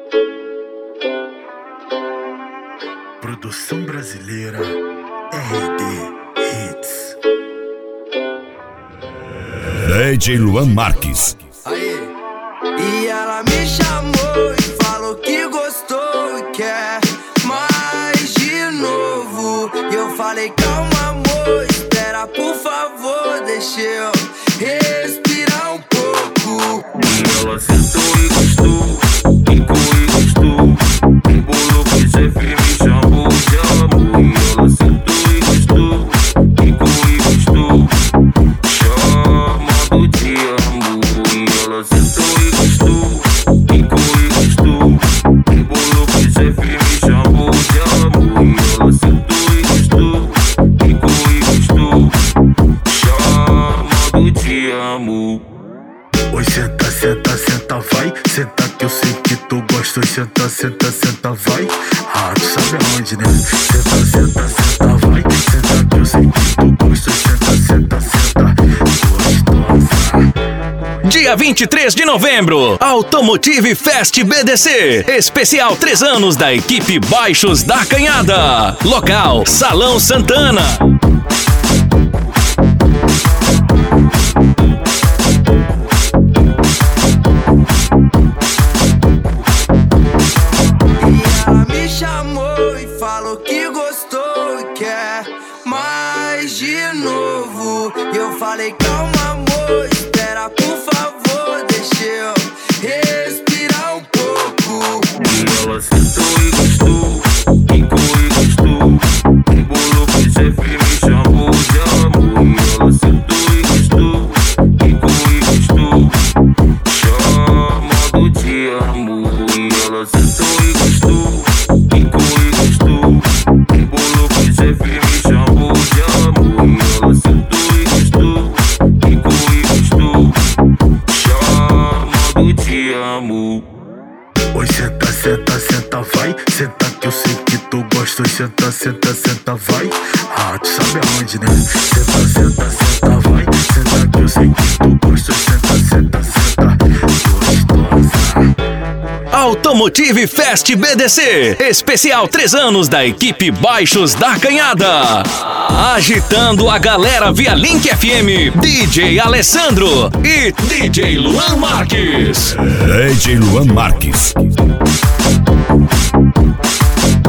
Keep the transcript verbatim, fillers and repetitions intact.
Produção brasileira R D Hits. D J Luan Marques. Aí. E ela me chamou e falou que gostou e quer mais de novo. E eu falei, calma amor, espera por favor, deixa eu respirar um pouco. E ela sentou e gostou, quicou e gostou, embolou, quis é firme, chamou de amor. E ela sentou e gostou, quicou e gostou, chamando de amor. E ela sentou e gostou, quicou e gostou, embolou, quis é firme, chamou de amor. E ela sentou e gostou, quicou e gostou, chamando de amor. Oi, senta, senta, senta, vai. Senta que eu sei que tu gosta. Oi, senta, senta, senta, vai. Ah, tu sabe aonde, né? Senta, senta, senta, vai. Senta que eu sei que tu gosta. Oi, senta, senta, senta, gostosa. Dia vinte e três de novembro, Automotive Fest B D C. Especial três anos da equipe Baixos da Canhada. Local, Salão Santana. Ela me chamou e falou que gostou e quer mais de novo. E eu falei, calma amor, espera por favor, deixa eu respirar um pouco. E ela sentou e gostou, quicou e gostou, embolou, quis é firme, chamou de amor. E ela sentou e gostou, quicou e gostou, chamando de amor. E ela sentou e gostou, quicou e gostou, embolou, quis é firme, chamou de amor. E ela sentou e gostou, quicou e gostou, chamando de amor. Oi, senta, senta, senta, vai. Senta que eu sei que tu gosta. Oi, senta, senta, senta, vai. Ah, tu sabe aonde, né? Senta, senta, senta, vai. Senta que eu sei que tu gosta. Oi, senta, senta, senta, gostosa. Automotive Fest B D C. Especial três anos da equipe Baixos da Canhada. Agitando a galera via Link F M, D J Alessandro e D J Luan Marques. D J Luan Marques.